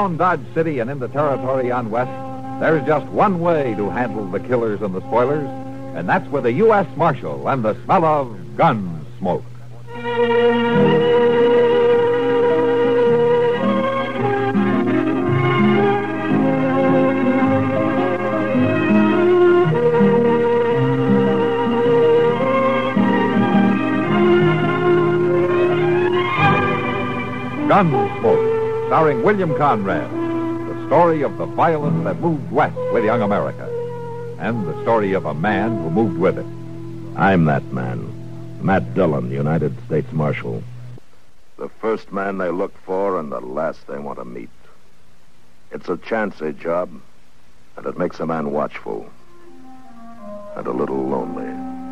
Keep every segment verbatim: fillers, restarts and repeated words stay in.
around Dodge City and into territory on west, there's just one way to handle the killers and the spoilers, and that's with a U S Marshal and the smell of gun smoke. Gunsmoke, starring William Conrad, the story of the violence that moved west with young America, and the story of a man who moved with it. I'm that man, Matt Dillon, United States Marshal. The first man they look for and the last they want to meet. It's a chancy job, and it makes a man watchful and a little lonely.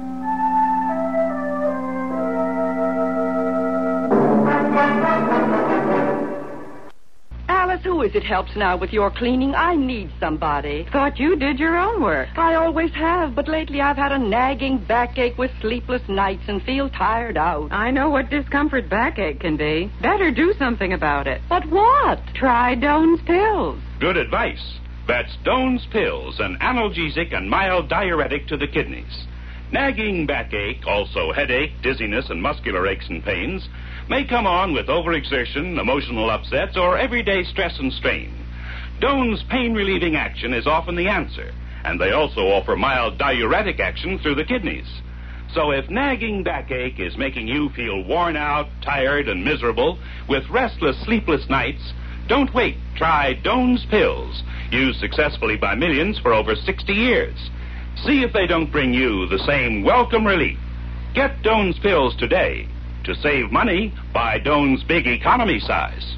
Alice, who is it helps now with your cleaning? I need somebody. Thought you did your own work. I always have, but lately I've had a nagging backache with sleepless nights and feel tired out. I know what discomfort backache can be. Better do something about it. But what? Try Doan's Pills. Good advice. That's Doan's Pills, an analgesic and mild diuretic to the kidneys. Nagging backache, also headache, dizziness, and muscular aches and pains may come on with overexertion, emotional upsets, or everyday stress and strain. Doan's pain-relieving action is often the answer, and they also offer mild diuretic action through the kidneys. So if nagging backache is making you feel worn out, tired, and miserable, with restless, sleepless nights, don't wait. Try Doan's Pills, used successfully by millions for over sixty years. See if they don't bring you the same welcome relief. Get Doan's Pills today. To save money, buy Doan's big economy size.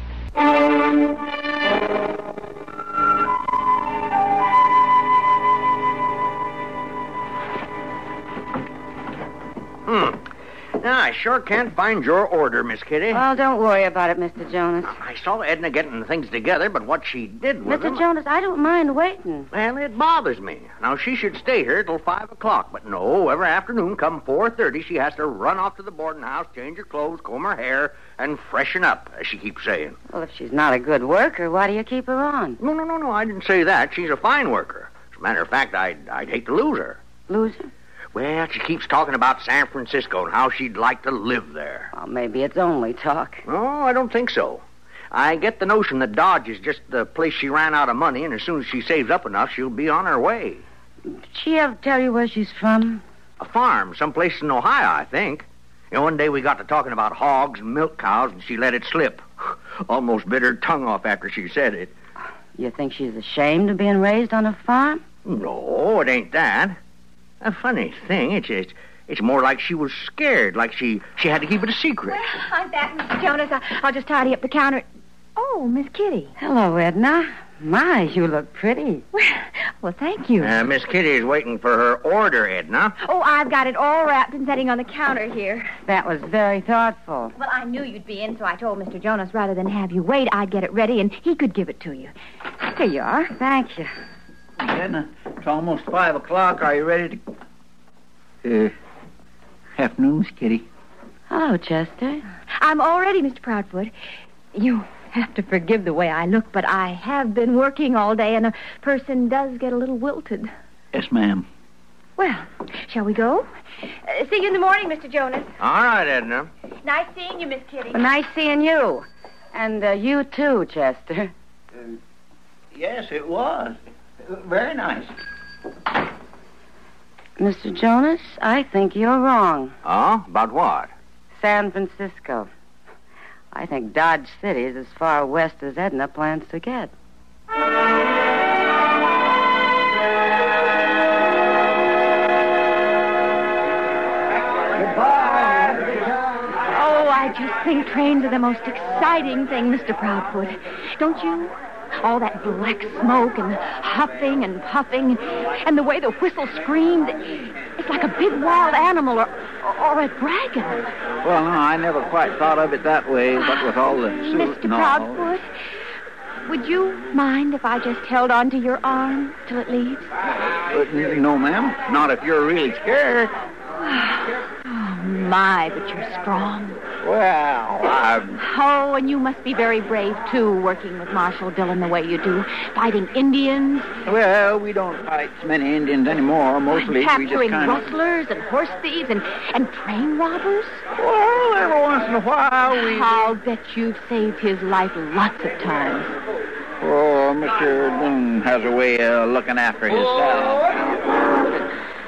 Hmm. Now, I sure can't find your order, Miss Kitty. Well, don't worry about it, Mister Jonas. I saw Edna getting things together, but what she did with Mister them... Jonas, I don't mind waiting. Well, it bothers me. Now, she should stay here till five o'clock, but no, every afternoon come four thirty, she has to run off to the boarding house, change her clothes, comb her hair, and freshen up, as she keeps saying. Well, if she's not a good worker, why do you keep her on? No, no, no, no, I didn't say that. She's a fine worker. As a matter of fact, I'd, I'd hate to lose her. Lose her? Well, she keeps talking about San Francisco and how she'd like to live there. Well, maybe it's only talk. No, I don't think so. I get the notion that Dodge is just the place she ran out of money, and as soon as she saves up enough, she'll be on her way. Did she ever tell you where she's from? A farm, someplace in Ohio, I think. You know, one day we got to talking about hogs and milk cows, and she let it slip. Almost bit her tongue off after she said it. You think she's ashamed of being raised on a farm? No, it ain't that. A funny thing, it's, it's it's more like she was scared, like she, she had to keep it a secret. Well, I'm back, Mister Jonas. I, I'll just tidy up the counter. Oh, Miss Kitty. Hello, Edna. My, you look pretty. Well, well thank you. Uh, Miss Kitty's waiting for her order, Edna. Oh, I've got it all wrapped and setting on the counter here. That was very thoughtful. Well, I knew you'd be in, so I told Mister Jonas rather than have you wait, I'd get it ready and he could give it to you. Here you are. Thank you. Edna, it's almost five o'clock. Are you ready to... Uh, afternoon, Miss Kitty. Hello, Chester. I'm all ready, Mister Proudfoot. You have to forgive the way I look, but I have been working all day, and a person does get a little wilted. Yes, ma'am. Well, shall we go? Uh, see you in the morning, Mister Jonas. All right, Edna. Nice seeing you, Miss Kitty. Well, nice seeing you. And uh, you, too, Chester. Uh, yes, it was. Very nice. Mister Jonas, I think you're wrong. Oh? About what? San Francisco. I think Dodge City is as far west as Edna plans to get. Oh, I just think trains are the most exciting thing, Mister Proudfoot. Don't you? All that black smoke and huffing and puffing, and the way the whistle screams, it's like a big wild animal or, or a dragon. Well, no, I never quite thought of it that way, but with all the suit Mister and all... Proudfoot, would you mind if I just held on to your arm till it leaves? Uh, no, ma'am. Not if you're really scared. Oh, my, but you're strong. Well, I'm... Oh, and you must be very brave, too, working with Marshal Dillon the way you do. Fighting Indians. Well, we don't fight so many Indians anymore. Mostly we just capturing kind of... rustlers and horse thieves and, and train robbers. Well, every once in a while we... I'll bet you've saved his life lots of times. Oh, Mister Dillon has a way of looking after his saddle.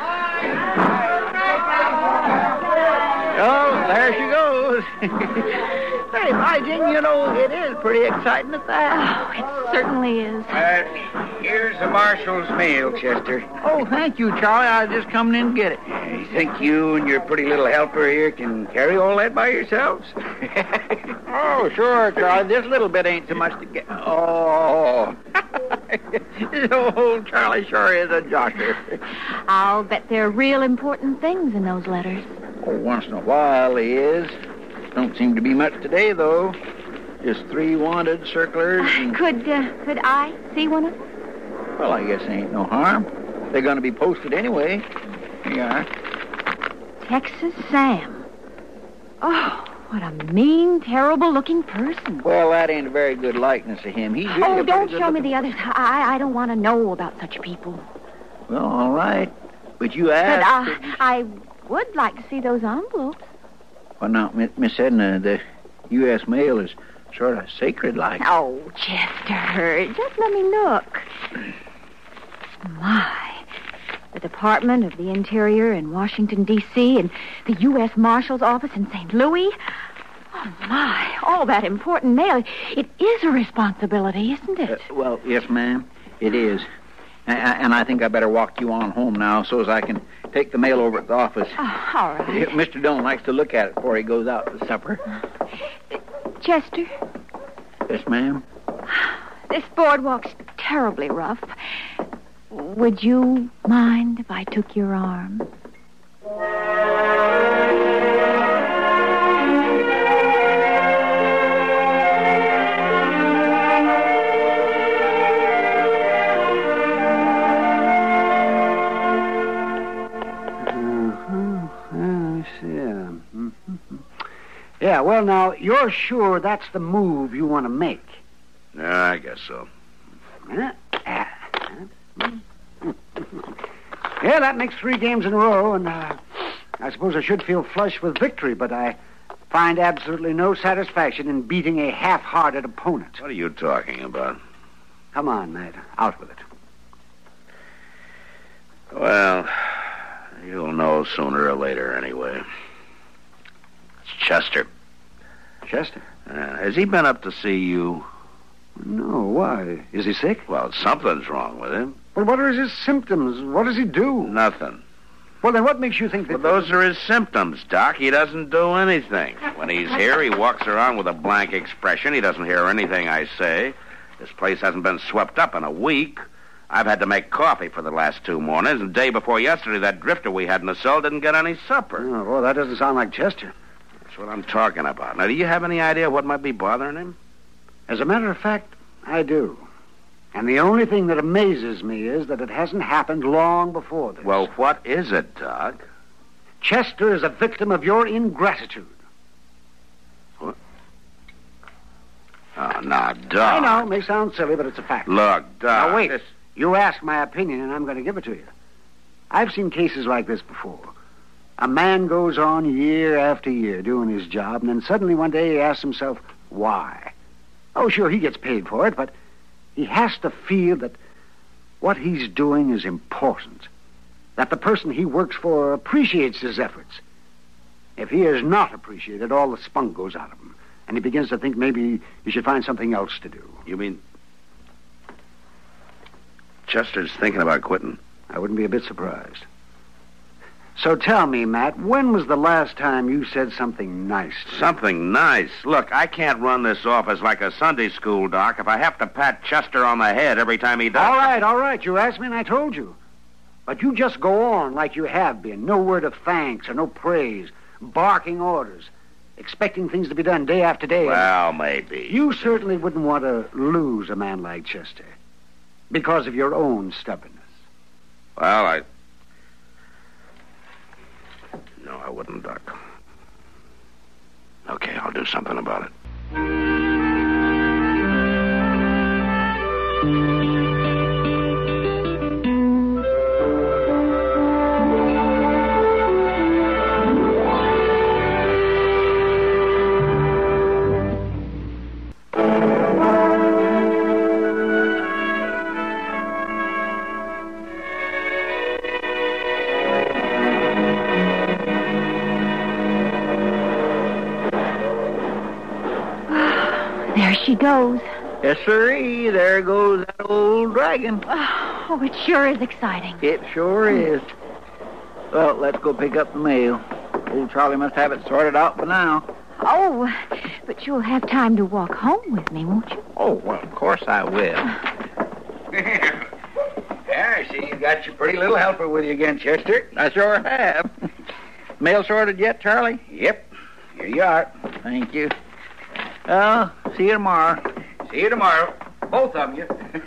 Oh, there she goes. Say, my Jane, you know, it is pretty exciting at that. Oh, it certainly is. Uh, here's the marshal's mail, Chester. Oh, thank you, Charlie. I was just coming in to get it. Uh, you think you and your pretty little helper here can carry all that by yourselves? Oh, sure, Charlie. This little bit ain't so much to get. Oh. This old Charlie sure is a josher. I'll bet there are real important things in those letters. Oh, once in a while he is. Don't seem to be much today, though. Just three wanted circulars. And... Could, uh, could I see one of them? Well, I guess ain't no harm. They're going to be posted anyway. Here you are. Texas Sam. Oh, what a mean, terrible-looking person. Well, that ain't a very good likeness of him. He's really oh, a don't pretty show me good-looking- the others. I, I don't want to know about such people. Well, all right. But you But asked... uh, I would like to see those envelopes. Well, now, Mi- Miss Edna, the U S mail is sort of sacred-like. Oh, Chester, just let me look. My, the Department of the Interior in Washington, D C, and the U S Marshal's office in Saint Louis. Oh, my, all that important mail. It is a responsibility, isn't it? Uh, well, yes, ma'am, it is. A- and I think I better walk you on home now so as I can take the mail over at the office. Oh, all right. Mister Dillon likes to look at it before he goes out to supper. Chester, Yes, ma'am. this boardwalk's terribly rough. Would you mind if I took your arm? Yeah, well, now, you're sure that's the move you want to make? Yeah, I guess so. Huh? Yeah, that makes three games in a row, and uh, I suppose I should feel flush with victory, but I find absolutely no satisfaction in beating a half-hearted opponent. What are you talking about? Come on, Matt, out with it. Well, you'll know sooner or later anyway. It's Chester. Chester? Uh, has he been up to see you? No, why? Is he sick? Well, something's wrong with him. Well, what are his symptoms? What does he do? Nothing. Well, then what makes you think that... Well, those are his symptoms, Doc. He doesn't do anything. When he's here, he walks around with a blank expression. He doesn't hear anything I say. This place hasn't been swept up in a week. I've had to make coffee for the last two mornings, and the day before yesterday, that drifter we had in the cell didn't get any supper. Oh, well, that doesn't sound like Chester. That's what I'm talking about. Now, do you have any idea what might be bothering him? As a matter of fact, I do. And the only thing that amazes me is that it hasn't happened long before this. Well, what is it, Doc? Chester is a victim of your ingratitude. What? Oh, now, Doc. I know, it may sound silly, but it's a fact. Look, Doc. Now, wait. This... You asked my opinion, and I'm going to give it to you. I've seen cases like this before. A man goes on year after year doing his job, and then suddenly one day he asks himself, why? Oh, sure, he gets paid for it, but he has to feel that what he's doing is important, that the person he works for appreciates his efforts. If he is not appreciated, all the spunk goes out of him, and he begins to think maybe he should find something else to do. You mean Chester's thinking about quitting? I wouldn't be a bit surprised. So tell me, Matt, when was the last time you said something nice to him? Something nice? Look, I can't run this office like a Sunday school, Doc, if I have to pat Chester on the head every time he does. All right, all right. You asked me and I told you. But you just go on like you have been. No word of thanks or no praise. Barking orders. Expecting things to be done day after day. Well, maybe. You certainly wouldn't want to lose a man like Chester. Because of your own stubbornness. Well, I... No, I wouldn't, Doc. Okay, I'll do something about it. There she goes. Yes, sirree. There goes that old dragon. Oh, it sure is exciting. It sure is. Well, let's go pick up the mail. Old Charlie must have it sorted out by now. Oh, but you'll have time to walk home with me, won't you? Oh, well, of course I will. Yeah, I see you got your pretty little helper with you again, Chester. I sure have. Mail sorted yet, Charlie? Yep. Here you are. Thank you. Uh, see you tomorrow. See you tomorrow. Both of you.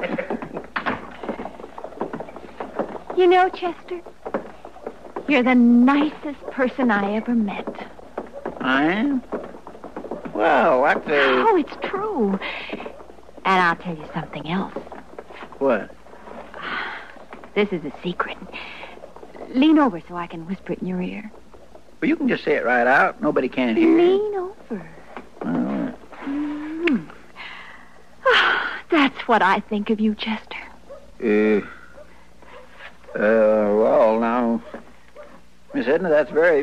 You know, Chester, you're the nicest person I ever met. I am? Well, that's a... Oh, it's true. And I'll tell you something else. What? This is a secret. Lean over so I can whisper it in your ear. Well, you can just say it right out. Nobody can hear. Lean over. Oh. Mm. That's what I think of you, Chester. Uh, uh, well, now, Miss Edna, that's very...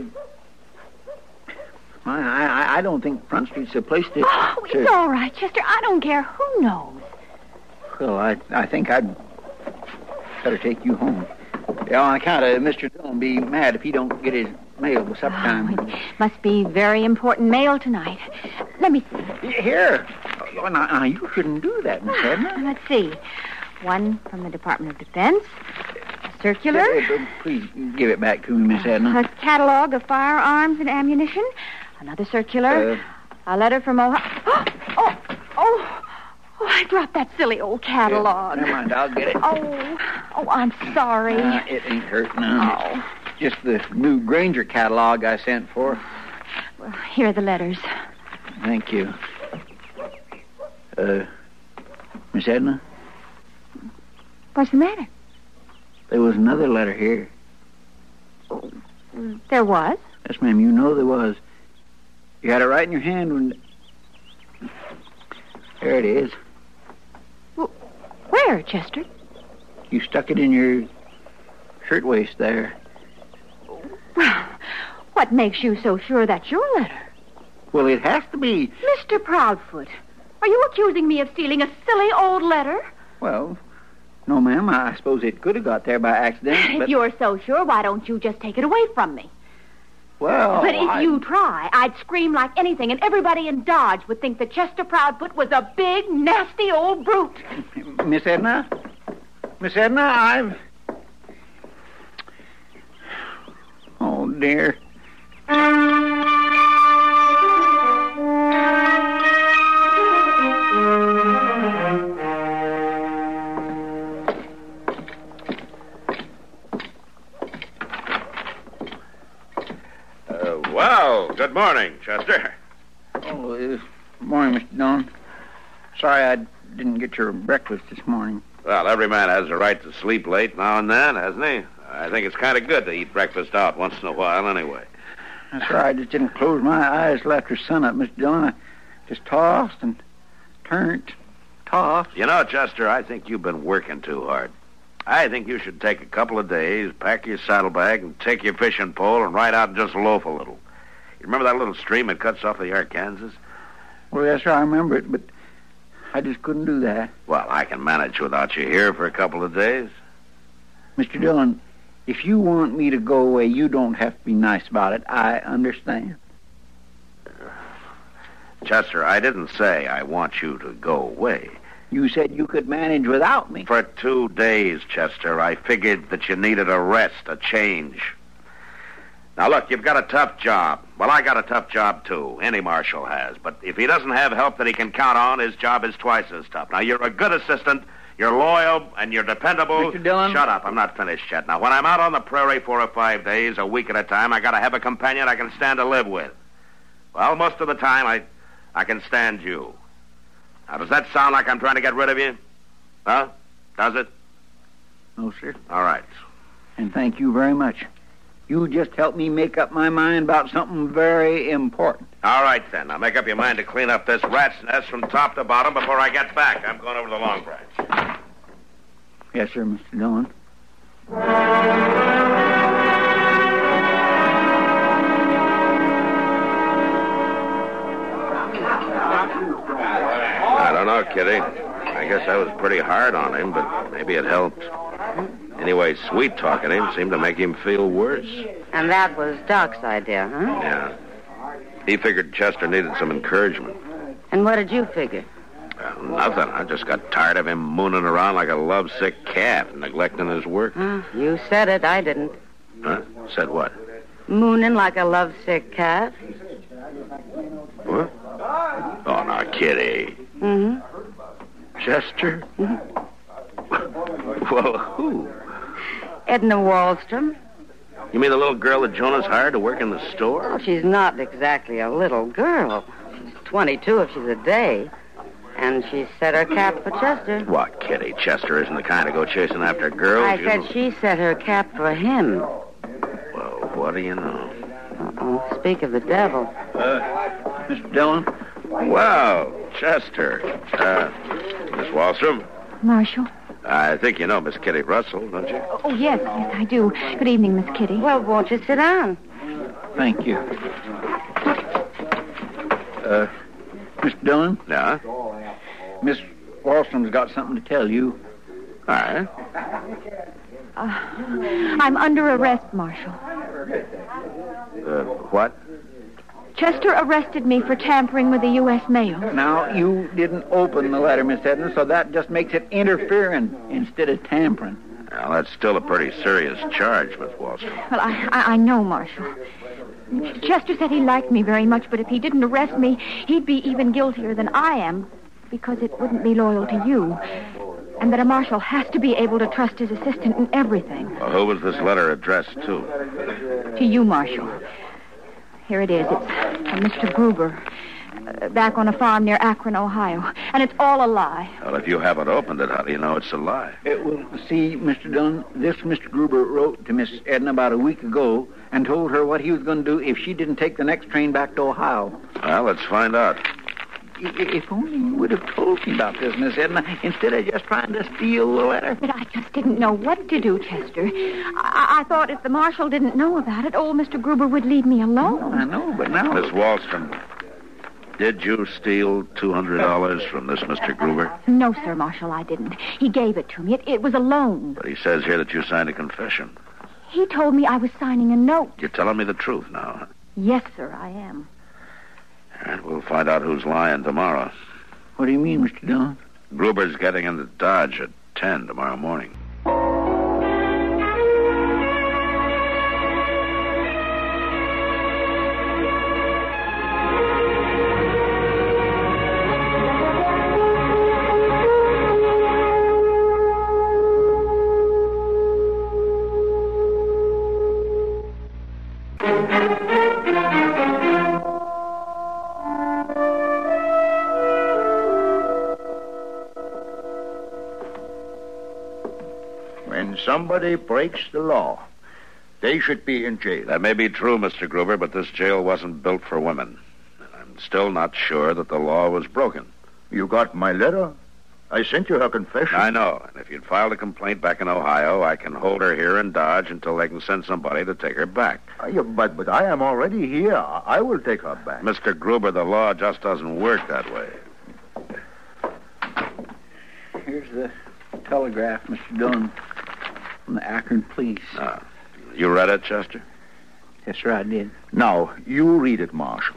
I, I, I don't think Front Street's the place to... Oh, it's to... all right, Chester. I don't care who knows. Well, I, I think I'd better take you home. Yeah, on account of Mister Dillon be mad if he don't get his mail by supper time. Oh, it must be very important mail tonight. Let me see. Here. Oh, now, now, you shouldn't do that, Miss Edna. Let's see. One from the Department of Defense. A circular. Uh, uh, please give it back to me, Miss Edna. A catalog of firearms and ammunition. Another circular. Uh, a letter from Ohio. Oh, oh, oh, oh, I dropped that silly old catalog. Yeah, never mind, I'll get it. Oh, oh, I'm sorry. Uh, it ain't hurt none. Oh. It's just the new Granger catalog I sent for. Well, here are the letters. Thank you. Uh, Miss Edna? What's the matter? There was another letter here. Oh, there was? Yes, ma'am, you know there was. You had it right in your hand when... There it is. Well, where, Chester? You stuck it in your shirtwaist there. Well, what makes you so sure that's your letter? Well, it has to be. Mister Proudfoot, are you accusing me of stealing a silly old letter? Well, no, ma'am. I suppose it could have got there by accident, but... If you're so sure, why don't you just take it away from me? Well, But if I... you try, I'd scream like anything, and everybody in Dodge would think that Chester Proudfoot was a big, nasty old brute. Miss Edna? Miss Edna, I've... Oh, dear. Well, good morning, Chester. Oh, uh, good morning, Mister Dillon. Sorry I didn't get your breakfast this morning. Well, every man has a right to sleep late now and then, hasn't he? I think it's kind of good to eat breakfast out once in a while anyway. That's right. I just didn't close my eyes till after sunup, Mister Dillon. I just tossed and turned, tossed. You know, Chester, I think you've been working too hard. I think you should take a couple of days, pack your saddlebag, and take your fishing pole and ride out and just loaf a little. You remember that little stream that cuts off the Arkansas? Well, yes, sir, I remember it, but I just couldn't do that. Well, I can manage without you here for a couple of days. Mister Dillon, if you want me to go away, you don't have to be nice about it. I understand. Chester, I didn't say I want you to go away. You said you could manage without me. For two days, Chester, I figured that you needed a rest, a change. Now, look, you've got a tough job. Well, I got a tough job, too. Any marshal has. But if he doesn't have help that he can count on, his job is twice as tough. Now, you're a good assistant, you're loyal, and you're dependable. Mister Dillon? Shut up. I'm not finished yet. Now, when I'm out on the prairie four or five days, a week at a time, I got to have a companion I can stand to live with. Well, most of the time, I, I can stand you. Now, does that sound like I'm trying to get rid of you? Huh? Does it? No, sir. All right. And thank you very much. You just helped me make up my mind about something very important. All right, then. Now, make up your mind to clean up this rat's nest from top to bottom before I get back. I'm going over to the Long Branch. Yes, sir, Mister Dillon. I don't know, Kitty. I guess I was pretty hard on him, but maybe it helped. Anyway, sweet-talking him seemed to make him feel worse. And that was Doc's idea, huh? Yeah. He figured Chester needed some encouragement. And what did you figure? Well, nothing. I just got tired of him mooning around like a lovesick calf, neglecting his work. Huh? You said it, I didn't. Huh? Said what? Mooning like a lovesick calf. What? Oh, now, Kitty. Mm-hmm. Chester? Mm-hmm. Well, who? Edna Wallstrom. You mean the little girl that Jonas hired to work in the store? Oh, she's not exactly a little girl. She's twenty-two if she's a day. And she set her cap for Chester. What, Kitty? Chester isn't the kind to go chasing after girls. I you said know. she set her cap for him. Well, what do you know? Uh-oh. Speak of the devil. Uh, Mister Dillon? Well, Chester. Uh, Miss Wallstrom? Marshal? I think you know Miss Kitty Russell, don't you? Oh, yes, yes, I do. Good evening, Miss Kitty. Well, won't you sit down? Thank you. Uh, Mister Dillon? Yeah? Miss Wallstrom's got something to tell you. All right. Uh, I'm under arrest, Marshal. Uh, what? Chester arrested me for tampering with the U S mail. Now, you didn't open the letter, Miss Edna, so that just makes it interfering instead of tampering. Well, that's still a pretty serious charge, Miss Wallstrom. Well, I, I, I know, Marshal. Chester said he liked me very much, but if he didn't arrest me, he'd be even guiltier than I am, because it wouldn't be loyal to you. And that a marshal has to be able to trust his assistant in everything. Well, who was this letter addressed to? To you, Marshal. Here it is. It's from Mister Gruber, uh, back on a farm near Akron, Ohio. And it's all a lie. Well, if you haven't opened it, how do you know it's a lie? It will see, Mister Dunn, this Mister Gruber wrote to Miss Edna about a week ago and told her what he was going to do if she didn't take the next train back to Ohio. Well, let's find out. I- If only you would have told me about this, Miss Edna, instead of just trying to steal the letter. But I just didn't know what to do, Chester. I, I thought if the marshal didn't know about it, old Mister Gruber would leave me alone. I know, but now... Miss Wallstrom, did you steal two hundred dollars from this Mister Gruber? No, sir, Marshal, I didn't. He gave it to me. It, it was a loan. But he says here that you signed a confession. He told me I was signing a note. You're telling me the truth now. Yes, sir, I am. All right, we'll find out who's lying tomorrow. What do you mean, Mister Dillon? Gruber's getting into Dodge at ten tomorrow morning. When somebody breaks the law, they should be in jail. That may be true, Mister Gruber, but this jail wasn't built for women. And I'm still not sure that the law was broken. You got my letter? I sent you her confession. I know. And if you'd filed a complaint back in Ohio, I can hold her here in Dodge until they can send somebody to take her back. Uh, yeah, but, but I am already here. I, I will take her back. Mister Gruber, the law just doesn't work that way. Here's the telegraph, Mister Dillon, from the Akron police. Uh, you read it, Chester? Yes, sir, I did. Now, you read it, Marshal.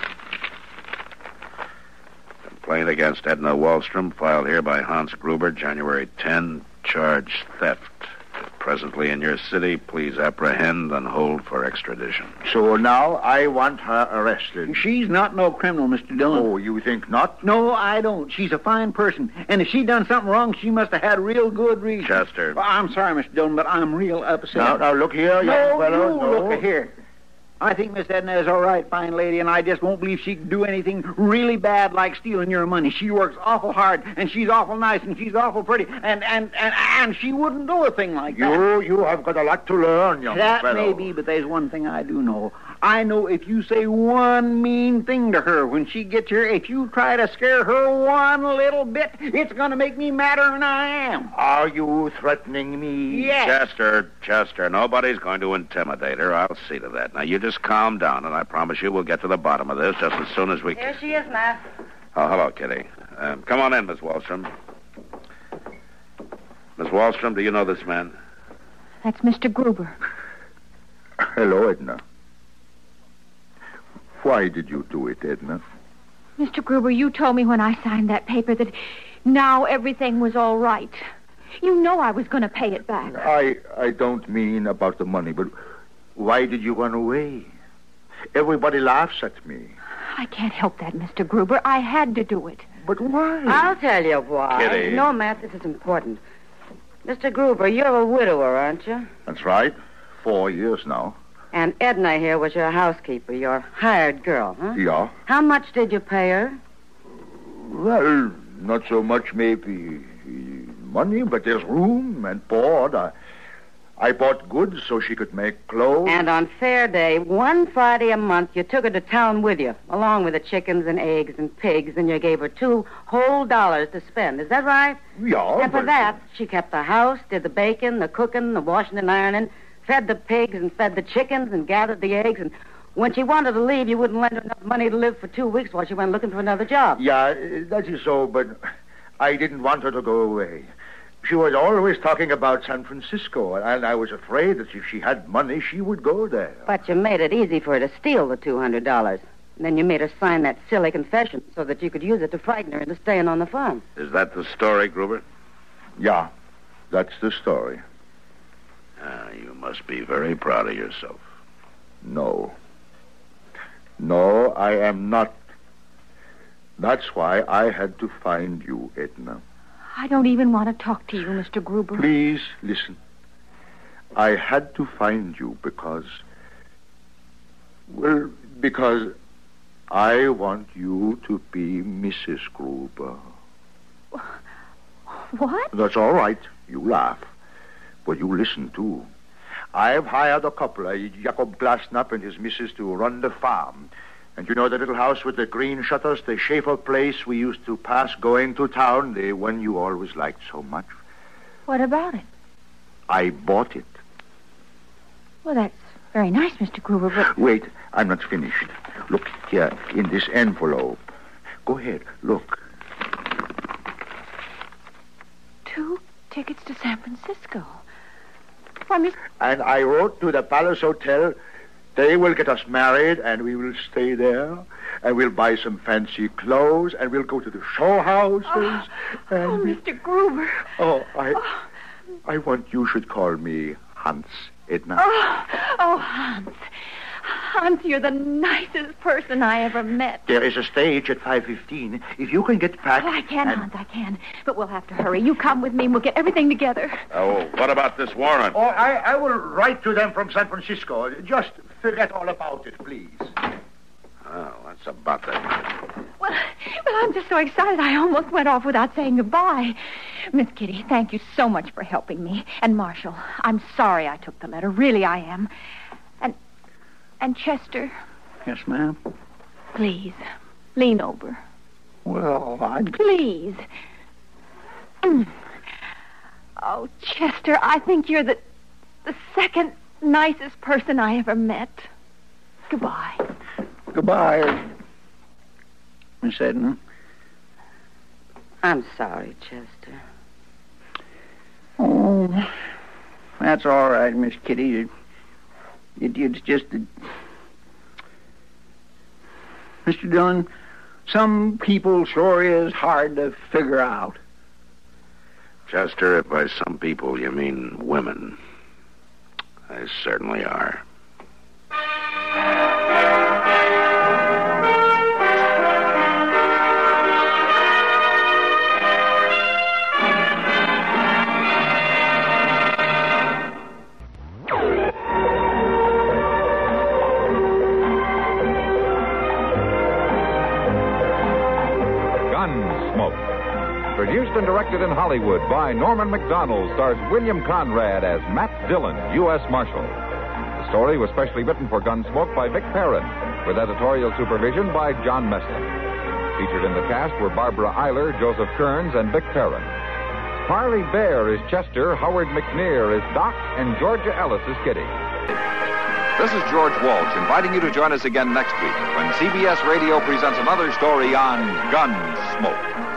Complaint against Edna Wallstrom, filed here by Hans Gruber, January tenth, charge theft. Presently in your city, please apprehend and hold for extradition. So now I want her arrested. She's not no criminal, Mister Dillon. Oh, you think not? No, I don't. She's a fine person. And if she done something wrong, she must have had real good reason. Chester. Well, I'm sorry, Mister Dillon, but I'm real upset. Now, now look here, young no, fellow. you No, look here. I think Miss Edna is all right, fine lady, and I just won't believe she could do anything really bad like stealing your money. She works awful hard, and she's awful nice, and she's awful pretty, and and and, and she wouldn't do a thing like that. You, you have got a lot to learn, young that fellow. That may be, but there's one thing I do know. I know if you say one mean thing to her when she gets here, if you try to scare her one little bit, it's going to make me madder than I am. Are you threatening me? Yes. Chester, Chester, nobody's going to intimidate her. I'll see to that. Now, you just calm down, and I promise you we'll get to the bottom of this just as soon as we can. Here she is, Matt. Oh, hello, Kitty. Um, come on in, Miss Wallstrom. Miss Wallstrom, do you know this man? That's Mister Gruber. Hello, Edna. Why did you do it, Edna? Mister Gruber, you told me when I signed that paper that now everything was all right. You know I was going to pay it back. I I don't mean about the money, but why did you run away? Everybody laughs at me. I can't help that, Mister Gruber. I had to do it. But why? I'll tell you why. Kitty. No, Matt, this is important. Mister Gruber, you're a widower, aren't you? That's right. Four years now. And Edna here was your housekeeper, your hired girl, huh? Yeah. How much did you pay her? Well, not so much maybe money, but there's room and board. I, I bought goods so she could make clothes. And on fair day, one Friday a month, you took her to town with you, along with the chickens and eggs and pigs, and you gave her two whole dollars to spend. Is that right? Yeah. And for but... that, she kept the house, did the baking, the cooking, the washing and ironing, fed the pigs and fed the chickens and gathered the eggs. And when she wanted to leave, you wouldn't lend her enough money to live for two weeks while she went looking for another job. Yeah, that is so, but I didn't want her to go away. She was always talking about San Francisco, and I was afraid that if she had money, she would go there. But you made it easy for her to steal the two hundred dollars. And then you made her sign that silly confession so that you could use it to frighten her into staying on the farm. Is that the story, Gruber? Yeah, that's the story. Ah, you must be very proud of yourself. No. No, I am not. That's why I had to find you, Edna. I don't even want to talk to you, Mister Gruber. Please, listen. I had to find you because... Well, because I want you to be Missus Gruber. What? That's all right. You laugh. But you listen, too. I've hired a couple, uh, Jacob Glasnap and his missus, to run the farm. And you know the little house with the green shutters, the Schaefer place we used to pass going to town, the one you always liked so much? What about it? I bought it. Well, that's very nice, Mister Gruber, but... Wait, I'm not finished. Look here, in this envelope. Go ahead, look. Two tickets to San Francisco. Why, Miss... And I wrote to the Palace Hotel... They will get us married, and we will stay there, and we'll buy some fancy clothes, and we'll go to the show houses. Oh, and oh we... Mister Gruber. Oh, I, oh. I want you should call me Hans, Edna. Oh, oh, Hans. Hans, you're the nicest person I ever met. There is a stage at five fifteen. If you can get back... Oh, I can, and... Hans, I can. But we'll have to hurry. You come with me, and we'll get everything together. Oh, what about this warrant? Oh, I, I will write to them from San Francisco. Just forget all about it, please. Oh, that's about that. Well, well, I'm just so excited I almost went off without saying goodbye. Miss Kitty, thank you so much for helping me. And Marshall, I'm sorry I took the letter. Really, I am. And, and Chester... Yes, ma'am? Please, lean over. Well, I... Please. Mm. Oh, Chester, I think you're the, the second nicest person I ever met. Goodbye. Goodbye, Miss Edna. I'm sorry, Chester. Oh, that's all right, Miss Kitty. It, it, it's just that... Mister Dillon, some people sure is hard to figure out. Chester, if by some people you mean women, they certainly are. Gunsmoke. Produced and directed in Hollywood by Norman Macdonald, stars William Conrad as Matt Dillon, U S Marshal. The story was specially written for Gunsmoke by Vic Perrin, with editorial supervision by John Meston. Featured in the cast were Barbara Eiler, Joseph Kearns, and Vic Perrin. Parley Bear is Chester, Howard McNear is Doc, and Georgia Ellis is Kitty. This is George Walsh inviting you to join us again next week when C B S Radio presents another story on Gunsmoke.